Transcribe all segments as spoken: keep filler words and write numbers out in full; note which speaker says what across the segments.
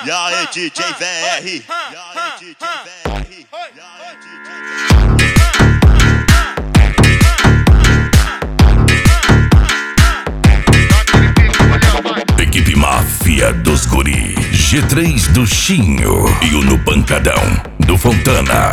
Speaker 1: E aí, D J V R. E aí, D J V R. E aí, D J V R.
Speaker 2: Equipe Máfia dos Guri, G três do Chinho e o No Pancadão do Fontana.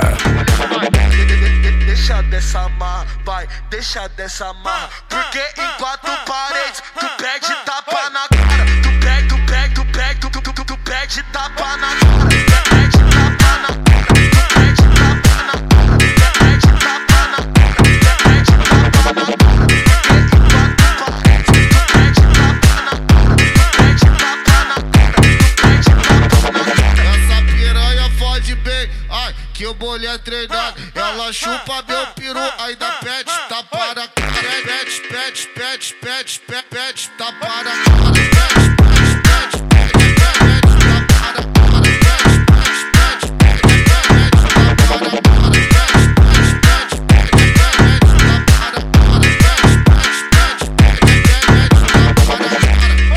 Speaker 3: Deixa dessa má, vai, deixa dessa má. Porque em quatro paredes tu pede tapa na cara. Tu pega, tu pega, tu pega, tu, tu, tu, tu, tu pede tapa na cara. Tu pede tapa na cara. Tu pede tapa na cara. Tu pede tapa na cara. Tu pede tapa na cara. Porque em quatro paredes tu pede tapa na cara. Tu pede tapa na cara. Tu pede tapa na cara. Essa piranha fode bem, ai, que o bolho é treinado. Ela chupa meu peru, ainda pede tapa na cara. Pede, pede, pede, pede, pede, pede tapa na cara. Pede, pede, pede, pede, pede tapa na cara. Pede, pede, pede, pede, pede tapa na cara. Pede, pede, pede, pede, pede tapa na cara. Pede, pede, pede, pede, pede tapa na cara.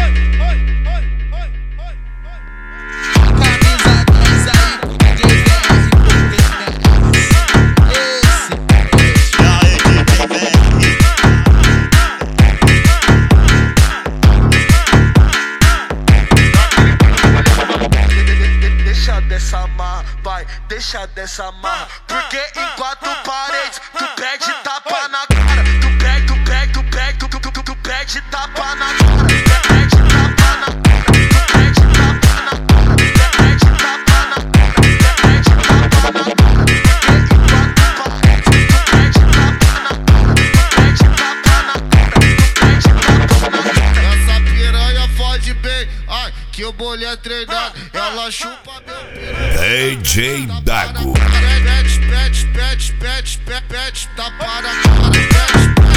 Speaker 3: Dessa má, vai, deixa dessa má. Porque em quatro paredes tu pede tapa na cara. Tu pega, tu pega, tu pega, tu, tu, tu, tu, tu pede tapa na cara. Tu pede tapa na cara. Tu pede tapa na cara. Tu pede tapa na cara. Tu pede tapa na cara. Porque em quatro paredes tu pede tapa na cara. Tu pede tapa na cara. Tu pede tapa na cara. Essa piranha fode bem, ai, que o bolho é treinado. Ela chupa meu
Speaker 2: D J Dago.
Speaker 3: pede, pede, pede, pede, pede, pede, tapa na cara. Pede,